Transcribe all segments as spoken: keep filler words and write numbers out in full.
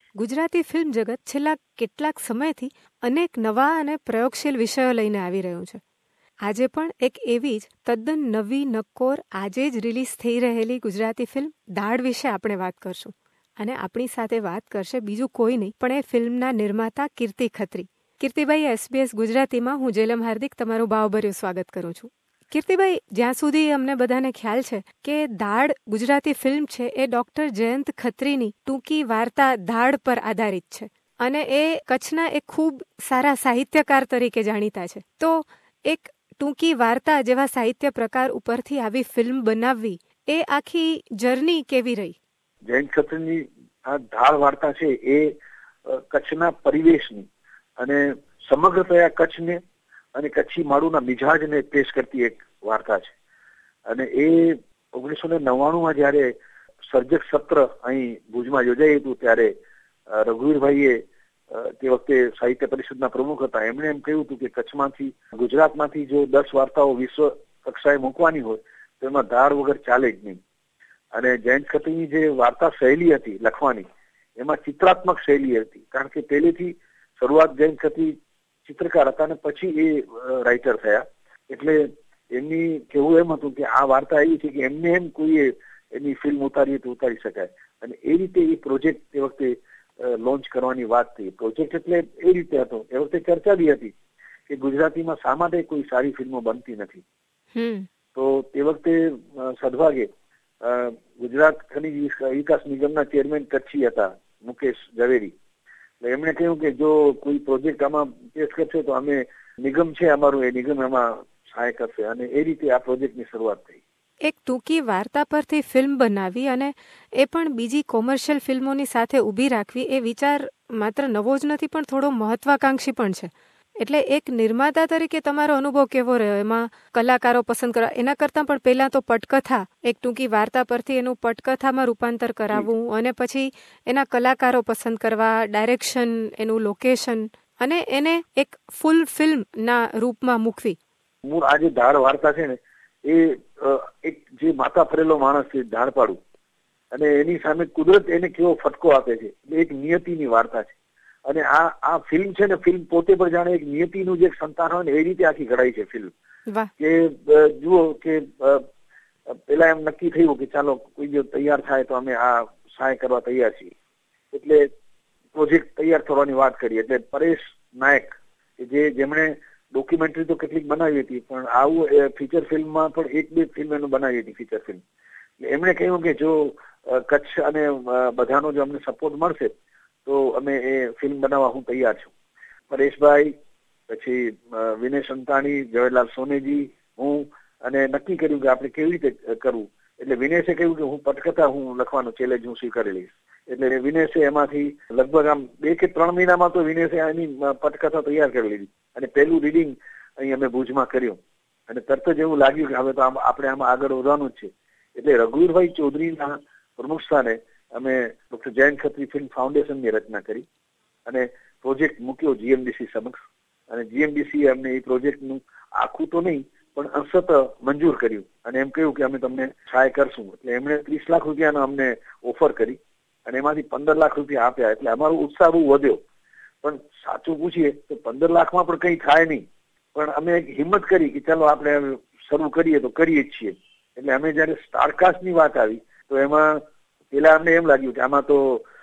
Gujarati film જગત છેલ્લા કેટલાક સમયથી અનેક નવા અને પ્રયોગશીલ વિષયો લઈને આવી રહ્યું છે. આજે પણ એક એવી જ તદ્દન નવી નક્કોર આજે જ રિલીઝ થઈ રહેલી ગુજરાતી ફિલ્મ દાઢ વિશે આપણે વાત કરશું. અને આપણી સાથે વાત કરશે બીજું કોઈ નહીં પણ એ ફિલ્મના નિર્માતા કીર્તિ ખત્રી. કીર્તિભાઈ, એસબીએસ ગુજરાતીમાં હું જેલમ હાર્દિક તમારું ભાવભર્યું સ્વાગત કરું છું. કીર્તિભાઈ, જ્યાં સુધી અમને બધાને ખ્યાલ છે કે દાઢ ગુજરાતી ફિલ્મ છે એ ડોક્ટર જયંત ખત્રીની ટૂંકી વાર્તા દાઢ પર આધારિત છે અને એ કચ્છના એક ખૂબ સારા સાહિત્યકાર તરીકે જાણીતા છે. તો એક ટૂંકી વાર્તા જેવા સાહિત્ય પ્રકાર ઉપરથી આવી ફિલ્મ બનાવવી એ આખી જર્ની કેવી રહી? જયંત ખત્રીની આ દાઢ વાર્તા છે એ કચ્છના પરિવેશની અને સમગ્રતયા કચ્છને અને કચ્છી માળુના મિજાજને પેશ કરતી એક વાર્તા છે. અને એ ઓગણીસો ને નવ્વાણું માં જયારે સર્જક સત્ર અહીં ભુજમાં યોજાયું હતું ત્યારે રઘુવીરભાઈએ તે વખતે સાહિત્ય પરિષદના પ્રમુખ હતા. એમણે એમ કહ્યું હતું કે કચ્છમાંથી ગુજરાતમાંથી જો દસ વાર્તાઓ વિશ્વ કક્ષાએ મૂકવાની હોય તો એમાં દાઢ વગર ચાલે જ નહીં. અને જયંત ખત્રીની જે વાર્તા શૈલી હતી લખવાની એમાં ચિત્રાત્મક શૈલી હતી, કારણ કે પહેલેથી શરૂઆત જયંત ખત્રી ચિત્રકાર હતા અને પછી એ રાઇટર થયા. એટલે એમની કેવું એમ હતું કે આ વાર્તા એવી છે કે એમને એમ કોઈએ એની ફિલ્મ ઉતારીએ તો ઉતારી શકાય. અને એ રીતે એ પ્રોજેક્ટ તે વખતે લોન્ચ કરવાની વાત થઈ. પ્રોજેક્ટ એટલે એ રીતે હતો, એ વખતે ચર્ચા બી હતી કે ગુજરાતીમાં શા માટે કોઈ સારી ફિલ્મો બનતી નથી. તો તે વખતે સદભાગે ગુજરાત ખનિજ વિકાસ નિગમના ચેરમેન કચ્છી હતા મુકેશ ઝવેરી. એમણે કહ્યું કે જો કોઈ પ્રોજેક્ટ આમાં પેશ કરશે તો અમે નિગમ છે અમારું, એ નિગમ એમાં સહાય કરશે. અને એ રીતે આ પ્રોજેક્ટની શરૂઆત થઈ. એક ટૂંકી વાર્તા પરથી ફિલ્મ બનાવી અને એ પણ બીજી કોમર્શિયલ ફિલ્મોની સાથે ઊભી રાખવી એ વિચાર માત્ર નવો જ નથી પણ થોડો મહત્વાકાંક્ષી પણ છે. એટલે એક નિર્માતા તરીકે તમારો અનુભવ કેવો રહ્યો? એમાં કલાકારો પસંદ કરવા એના કરતાં પણ પહેલા તો પટકથા, એક ટૂંકી વાર્તા પરથી એનું પટકથામાં રૂપાંતર કરાવવું અને પછી એના કલાકારો પસંદ કરવા, ડાયરેક્શન, એનું લોકેશન અને એને એક ફૂલ ફિલ્મ ના રૂપમાં મૂકવી. મૂળ આ જે દાઢ વાર્તા છે ને એ એક જે માથા ફરેલો માણસ છે ધાડપાડું, અને એની સામે કુદરત એને કેવો ફટકો આપે છે. એક નિયતિની વાર્તા છે. અને આ આ ફિલ્મ છે ને ફિલ્મ પોતે પણ જાણે એક નિયતિનું જે સંતાન હોય ને એ રીતે આખી ઘડાઈ છે ફિલ્મ. કે જુઓ કે પેલા એમ નક્કી થયું કે ચાલો કોઈ જો તૈયાર થાય તો અમે આ સહાય કરવા તૈયાર છીએ. એટલે પ્રોજેક્ટ તૈયાર થવાની વાત કરી. એટલે પરેશ નાયક કે જે જેમણે ડોક્યુમેન્ટરી તો કેટલીક બનાવી હતી પણ આવું ફીચર ફિલ્મમાં પણ એક બે ફિલ્મ એનું બનાવી હતી ફીચર ફિલ્મ. એમણે કહ્યું કે જો કચ્છ અને બધાનો જો અમને સપોર્ટ મળશે તો અમે એ ફિલ્મ બનાવવા હું તૈયાર છું. પરેશભાઈ, પછી વિનય સંતાણી, જવાહરલાલ સોનેજી, હું, અને નક્કી કર્યું કે આપણે કેવી રીતે કરવું. એટલે વિનેશે કહ્યું કે હું પટકથા હું લખવાનો ચેલેન્જ હું સ્વીકારી લઈશ. એટલે વિનેશે એમાંથી લગભગ આમ બે કે ત્રણ મહિનામાં તો વિનેશે એની પટકથા તૈયાર કરી લીધી. અને પહેલું રીડિંગ અહીં અમે ભુજમાં કર્યું અને તરત જ એવું લાગ્યું કે હવે તો આપણે આમાં આગળ વધવાનું જ છે. એટલે રઘુવીરભાઈ ચૌધરીના પ્રમુખ સ્થાને અમે ડોક્ટર જયંત ખત્રી ફિલ્મ ફાઉન્ડેશનની રચના કરી અને પ્રોજેક્ટ મૂક્યો જીએમડીસી સમક્ષ. અને જીએમડીસી અમને એ પ્રોજેક્ટનું આખું તો નહીં પણ અંશત મંજૂર કર્યું અને એમ કહ્યું કે અમે તમને સહાય કરશું. એટલે એમણે ત્રીસ લાખ રૂપિયાનો અમને ઓફર કરી અને એમાંથી પંદર લાખ રૂપિયા આપ્યા. એટલે અમારો ઉત્સાહ બહુ વધ્યો. પણ સાચું પૂછીએ તો પંદર લાખમાં પણ કંઈ થાય નહીં. પણ અમે એક હિંમત કરી કે ચાલો આપણે શરૂ કરીએ તો કરીએ જ છીએ. એટલે અમે જયારે સ્ટારકાસ્ટની વાત આવી તો એમાં પેલા અમને એમ લાગ્યું કે આમાં તો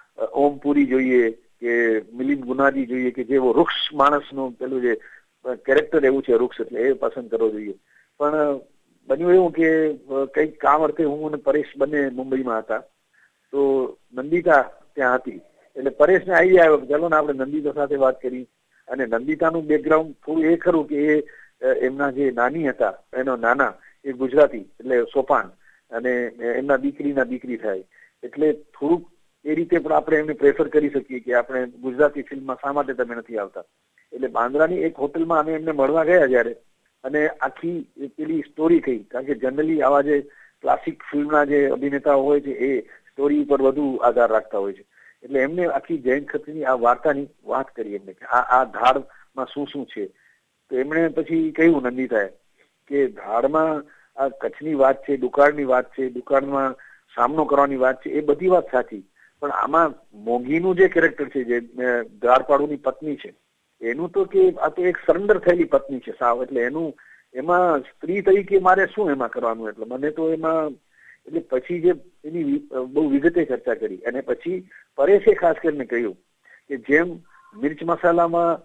ઓમ પુરી જોઈએ કે મિલિંદ ગુનાજી જોઈએ કે જેવો વૃક્ષ માણસનું પેલું જે કેરેક્ટર એવું છે વૃક્ષ, એટલે એ પસંદ કરવો જોઈએ. પણ બન્યું એવું કે કંઈક કામ અર્થે હું અને પરેશ બંને મુંબઈમાં હતા તો નંદિતા ત્યાં હતી. એટલે પરેશને આઈડિયા આવ્યો કે ચાલો ને આપણે નંદિતા સાથે વાત કરી. અને નંદિતાનું બેકગ્રાઉન્ડ થોડું એ ખરું કે એ એમના જે નાની હતા એનો નાના એ ગુજરાતી એટલે સોપાન અને એમના દીકરીના દીકરી થાય. એટલે થોડુંક એ રીતે પણ આપણે એમને પ્રેફર કરી શકીએ કે આપણે ગુજરાતી ફિલ્મમાં શા માટે તમે નથી આવતા. એટલે બાંદ્રાની એક હોટલમાં અમે એમને મળવા ગયા જયારે અને આખી પેલી સ્ટોરી કહી, કારણ કે જનરલી આવા જે ક્લાસિક ફિલ્મના જે અભિનેતાઓ હોય છે એ સ્ટોરી ઉપર વધુ આધાર રાખતા હોય છે. એટલે એમને આખી જયંત ખત્રીની આ વાર્તાની વાત કરી એમને કે આ આ ધાડમાં શું શું છે. તો એમણે પછી કહ્યું નંદિતાએ કે ધાડમાં આ કચ્છની વાત છે, દુકાળની વાત છે, દુકાળમાં સામનો કરવાની વાત છે, એ બધી વાત સાચી. પણ આમાં મોગીનું જે કેરેક્ટર છે, જે ધારપાડુની પત્ની છે, એનું તો કે આ તો એક સરેન્ડર થયેલી પત્ની છે સાવ. એટલે એનું એમાં સ્ત્રી તરીકે મારે શું એમાં કરવાનું? એટલે મને તો એમાં એટલે પછી જે એની બહુ વિગતે ચર્ચા કરી અને પછી પરેશે ખાસ કરીને કહ્યું કે જેમ મિર્ચ મસાલામાં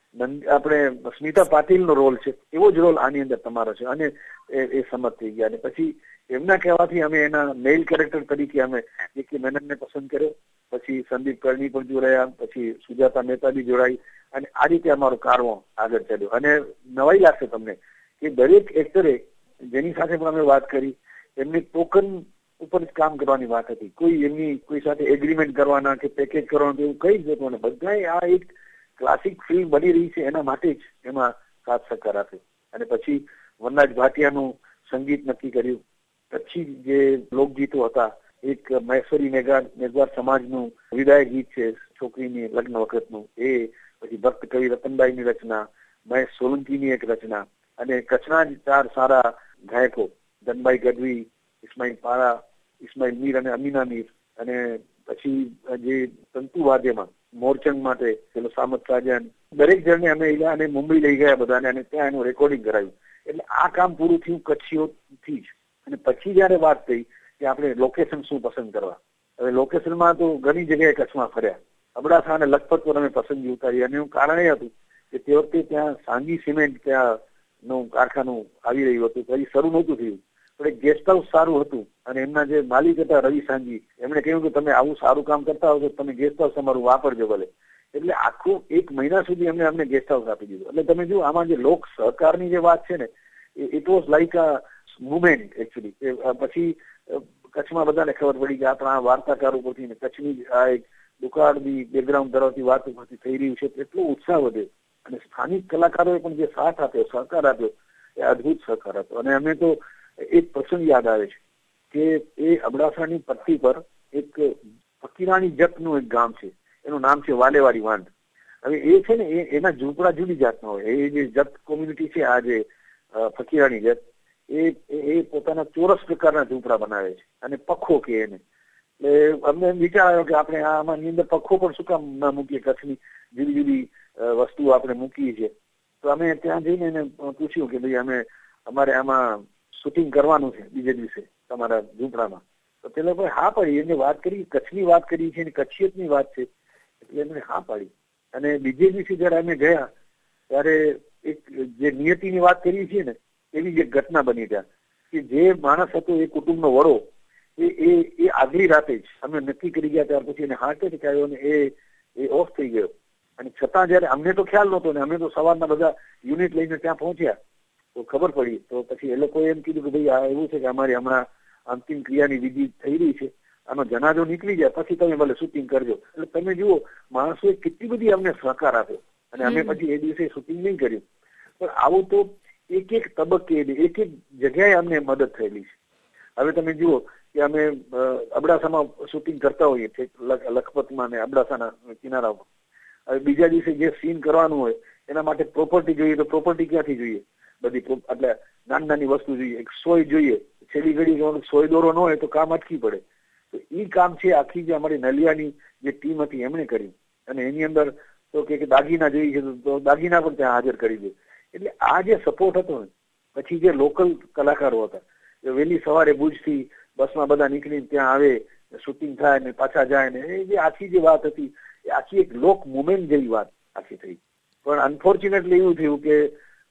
આપણે સ્મિતા પાટીલનો રોલ છે, એવો જ રોલ આની અંદર તમારો છે. અને એ સમજ થઈ ગયા. અને પછી એમના કહેવાથી અમે એના મેલ કેરેક્ટર તરીકે અમે નિકી મેનનને પસંદ કર્યો. પછી સંદીપ કર્ણી પણ જોડાયા, પછી સુજાતા મહેતા બી જોડાઈ, અને આ રીતે અમારો કારવો આગળ ચાલ્યો. અને નવાઈ લાગશે તમને કે દરેક એક્ટરે જેની સાથે પણ અમે વાત કરી, એમની ટોકન ઉપર જ કામ કરવાની વાત હતી. કોઈ એમની કોઈ સાથે એગ્રીમેન્ટ કરવાના કે પેકેજ કરવાનું એવું કઈ જ નતું. અને બધાએ આ એક ક્લાસિક ફિલ્મ બની રહી છે એના માટે જ એમાં સાથ સહકાર આપ્યો. અને પછી વનરાજ ભાટિયાનું સંગીત નક્કી કર્યું. પછી જે લોકગીતો હતા, એક મહેશ્વરી મેઘાર મેઘવાર સમાજનું વિદાય ગીત છે છોકરીની લગ્ન વખતનું, એ પછી ભક્ત કવિ રતનબાઈની રચના, મહેશ સોલંકીની એક રચના, અને કચ્છના જ ચાર સારા ગાયકો ધનભાઈ ગઢવી, ઇસ્માઇલ પારા, ઇસ્માઇલ મીર અને અમીના મીર. અને પછી જે તંતુ વાદ્યમાં મોરચંગ માટે પેલો સામત સાજન, દરેક જણને અમે અને મુંબઈ લઈ ગયા બધાને, અને ત્યાં એનું રેકોર્ડિંગ કરાવ્યું. એટલે આ કામ પૂરું થયું કચ્છીઓથી જ. અને પછી જયારે વાત થઈ કે આપણે લોકેશન શું પસંદ કરવા, હવે લોકેશનમાં તો ઘણી જગ્યાએ કચ્છમાં ફર્યા. અબડાસા અને લખપત પર અમે પસંદગી ઉતારી. અને એનું કારણ એ હતું કે તે વખતે ત્યાં સાંગી સિમેન્ટ ત્યાં નું કારખાનું આવી રહ્યું હતું, પછી શરૂ નહોતું થયું, પણ એક ગેસ્ટ હાઉસ સારું હતું. અને એમના જે માલિક હતા રવિ સાંગી, એમણે કહ્યું કે તમે આવું સારું કામ કરતા હો તો તમે ગેસ્ટ હાઉસ અમારું વાપરજો ભલે. એટલે આખું એક મહિના સુધી અમને અમને ગેસ્ટ હાઉસ આપી દીધું. એટલે તમે જો આમાં જે લોક સહકારની જે વાત છે ને, it was like a movement actually. પછી કચ્છમાં બધાને ખબર પડી કે આપણા વાર્તાકાર ઉપરથી ને કચ્છની આ એક દુકાળની બેકગ્રાઉન્ડ ધરાવતી વાત ઉપરથી થઈ રહ્યું છે, એટલો ઉત્સાહ વધે. અને સ્થાનિક કલાકારોએ પણ જે સાથ આપ્યો, સહકાર આપ્યો, એ અદભુત સહકાર હતો. અને અમે તો એક પ્રસંગ યાદ આવે છે કે એ અબડાસાની પટ્ટી પર એક ફકીરાણી જતનું એક ગામ છે, એનું નામ છે વાલેવાડી વાંઢ. હવે એ છે ને એ એના ઝૂંપડા જુદી જાતના હોય. એ જે જત કોમ્યુનિટી છે, આ જે ફકીરાણી જત, એ એ પોતાના ચોરસ પ્રકારના ઝૂંપડા બનાવે છે અને પખો કે એને. એટલે અમને એમ વિચાર આવ્યો કે આપણે આમાંની અંદર પખો પણ શું કામ ના મૂકીએ, કચ્છની જુદી જુદી વસ્તુઓ આપણે મૂકીએ છીએ. તો અમે ત્યાં જઈને એને પૂછ્યું કે ભાઈ અમે અમારે આમાં શૂટિંગ કરવાનું છે બીજે દિવસે તમારા ઝૂંપડામાં. તો તે લોકોએ હા પાડી. એને વાત કરી, કચ્છની વાત કરી છે, કચ્છિયતની વાત છે, એટલે એમણે હા પાડી. અને બીજે દિવસે જયારે અમે ગયા ત્યારે એક જે નિયતિની વાત કરી છે ને, એવી જ એક ઘટના બની ત્યાં કે જે માણસ હતો એ કુટુંબનો વડો, એ એ એ આગલી રાતે જ અમે નક્કી કરી ગયા ત્યાર પછી એને હાર્ટ એટેક આવ્યો અને એ એ ઓફ થઈ ગયો. અને છતાં જયારે અમને તો ખ્યાલ નહોતો ને અમે તો સવારના બધા યુનિટ લઈને ત્યાં પહોંચ્યા તો ખબર પડી. તો પછી એ લોકોએ એમ કીધું કે ભાઈ આ એવું છે કે અમારી હમણાં અંતિમ ક્રિયાની વિધિ થઈ રહી છે, આનો જનાજો નીકળી જાય પછી તમે ભલે શૂટિંગ કરજો. એટલે તમે જુઓ માણસોએ કેટલી બધી અમને સહકાર આપ્યો. અને અમે પછી એ દિવસે શૂટિંગ નહીં કર્યું. પણ આવું તો એક એક તબક્કે એક એક જગ્યાએ અમને મદદ થયેલી છે. હવે તમે જુઓ કે અમે અબડાસામાં શૂટિંગ કરતા હોઈએ છીએ, લખપતમાં ને અબડાસાના કિનારા ઉપર. હવે બીજા દિવસે જે સીન કરવાનું હોય એના માટે પ્રોપર્ટી જોઈએ, તો પ્રોપર્ટી ક્યાંથી જોઈએ? બધી એટલે નાની નાની વસ્તુ જોઈએ, એક સોય જોઈએ, છેલ્લી ઘડી સોય દોરો ન હોય તો કામ અટકી પડે. તો એ કામ છે આખી જે અમારી નલિયાની જે ટીમ હતી એમણે કર્યું. અને એની અંદર તો કે દાગીના જોઈએ છે તો દાગીના પણ ત્યાં હાજર કરી દે. એટલે આ જે સપોર્ટ હતો ને, પછી જે લોકલ કલાકારો હતા, વહેલી સવારે ભુજથી બસમાં બધા નીકળીને ત્યાં આવે, શૂટિંગ થાય ને પાછા જાય ને, એ જે આખી જે વાત હતી એ આખી એક લોક મુવમેન્ટ જેવી વાત આખી થઈ. પણ અનફોર્ચ્યુનેટલી એવું થયું કે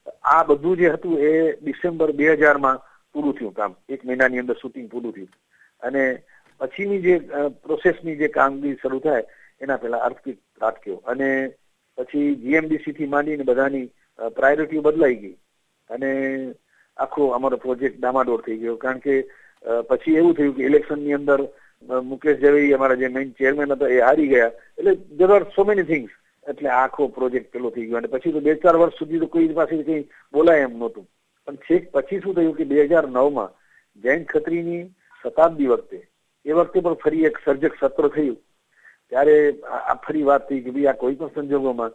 આ બધું જે હતું એ ડિસેમ્બર બે હજારમાં પૂરું થયું કામ. એક મહિનાની અંદર શૂટિંગ પૂરું થયું. અને પછીની જે પ્રોસેસની જે કામગીરી શરૂ થાય એના પહેલા અર્થક્વેક ત્રાટક્યો અને પછી જીએમડીસી થી માંડીને બધાની પ્રાયોરિટીઓ બદલાઈ ગઈ અને આખો અમારો પ્રોજેક્ટ ડામાડોળ થઈ ગયો. કારણ કે પછી એવું થયું કે ઇલેક્શનની અંદર મુકેશ જવેરી અમારા જે મેઇન ચેરમેન હતા એ હારી ગયા. એટલે there are so many things. એટલે આખો પ્રોજેક્ટ પેલો થઈ ગયો. અને પછી તો બે ચાર વર્ષ સુધી તો કોઈ પાસે કઈ બોલાય એમ નહોતું. પણ છેક પછી શું થયું કે બે હજાર નવ માં જયંત ખત્રીની શતાબ્દી વખતે એ વખતે પણ ફરી એક સર્જક સત્ર થયું. ત્યારે આ ફરી વાત થઈ કે ભાઈ આ કોઈ પણ સંજોગોમાં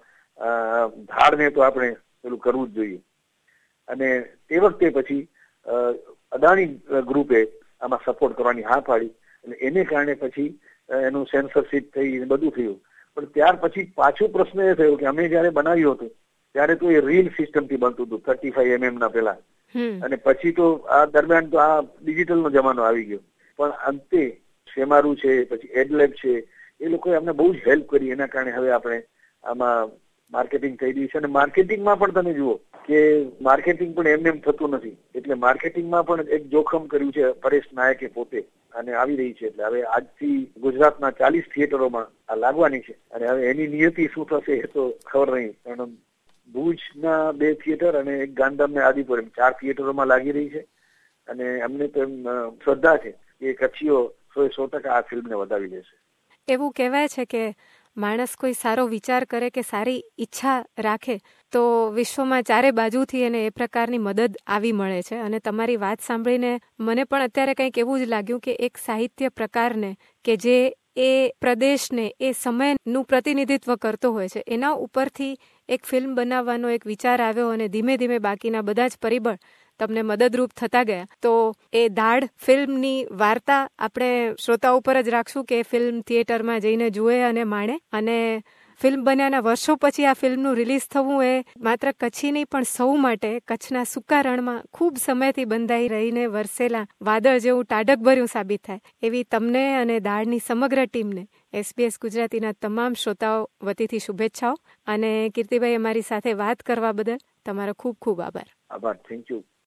ધાડને તો આપણે પેલું કરવું જ જોઈએ. અને તે વખતે પછી અદાણી ગ્રુપે આમાં સપોર્ટ કરવાની હા પાડી. અને એને કારણે પછી એનું સેન્સરશીપ થઈ બધું થયું, પણ ત્યાર પછી પાછો પ્રશ્ન એ થયો કે અમે જયારે બનાવ્યું હતું ત્યારે તો એ રીલ સિસ્ટમ થી બનતું હતું થર્ટી ફાઈવ એમએમ ના પેલા, અને પછી તો આ દરમિયાન તો આ ડિજિટલ નો જમાનો આવી ગયો. પણ અંતે શેમારું છે, પછી એડલેબ છે, એ લોકોએ અમને બહુ જ હેલ્પ કરી. એના કારણે હવે આપણે આમાં માર્કેટિંગ થઈ રહી છે. અને માર્કેટિંગમાં પણ તમે જુઓ કે માર્કેટિંગ પણ એમને એમ થતું નથી, એટલે માર્કેટિંગમાં પણ એક જોખમ કર્યું છે પરેશ નાયકે પોતે, અને આવી રહી છે. એટલે હવે આજથી ગુજરાતના ચાલીસ થિયેટરોમાં આ લાગવાની છે, અને હવે એની નિયતિ શું થશે એ તો ખબર નહીં. કારણ ભુજના બે થિયેટર અને એક ગાંધીધામ ને આદિપુર એમ ચાર થિયેટરોમાં લાગી રહી છે. અને અમને તો એમ શ્રદ્ધા છે કે કચ્છીઓ સો સો ટકા આ ફિલ્મને વધાવી લેશે. એવું કહેવાય છે કે માણસ કોઈ સારો વિચાર કરે કે સારી ઈચ્છા રાખે તો વિશ્વમાં ચારે બાજુથી એને એ પ્રકારની મદદ આવી મળે છે. અને તમારી વાત સાંભળીને મને પણ અત્યારે કંઈક એવું જ લાગ્યું કે એક સાહિત્ય પ્રકારને કે જે એ પ્રદેશને એ સમયનું પ્રતિનિધિત્વ કરતો હોય છે એના ઉપરથી એક ફિલ્મ બનાવવાનો એક વિચાર આવ્યો, અને ધીમે ધીમે બાકીના બધા જ પરિબળ તમને મદદરૂપ થતા ગયા. તો એ દાઢ ફિલ્મની વાર્તા આપણે શ્રોતાઓ ઉપર જ રાખશું કે ફિલ્મ થિયેટરમાં જઈને જુએ અને માણે. અને ફિલ્મ બન્યાના વર્ષો પછી આ ફિલ્મનું રિલીઝ થવું એ માત્ર કચ્છી નહીં પણ સૌ માટે કચ્છના સૂકા રણમાં ખૂબ સમયથી બંધાઈ રહીને વરસેલા વાદળ જેવું ટાઢકભર્યું સાબિત થાય એવી તમને અને દાઢની સમગ્ર ટીમને એસબીએસ ગુજરાતીના તમામ શ્રોતાઓ વતીથી શુભેચ્છાઓ. અને કીર્તિભાઈ, અમારી સાથે વાત કરવા બદલ તમારો ખૂબ ખૂબ આભાર. આભાર. Thank you.